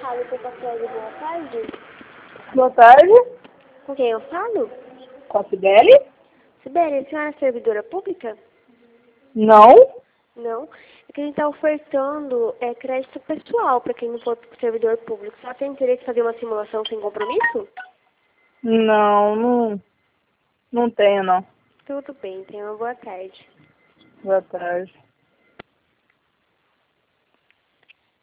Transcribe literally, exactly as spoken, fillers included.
falo com a Sibeli, boa tarde. Boa tarde. Com quem eu falo? Com a Sibeli? Sibeli, a senhora é servidora pública? Não. Não. É que a gente está ofertando é, crédito pessoal para quem não for servidor público. Só tem interesse em fazer uma simulação sem compromisso? Não, não, não tenho não. Tudo bem, tenha uma boa tarde. Boa tarde.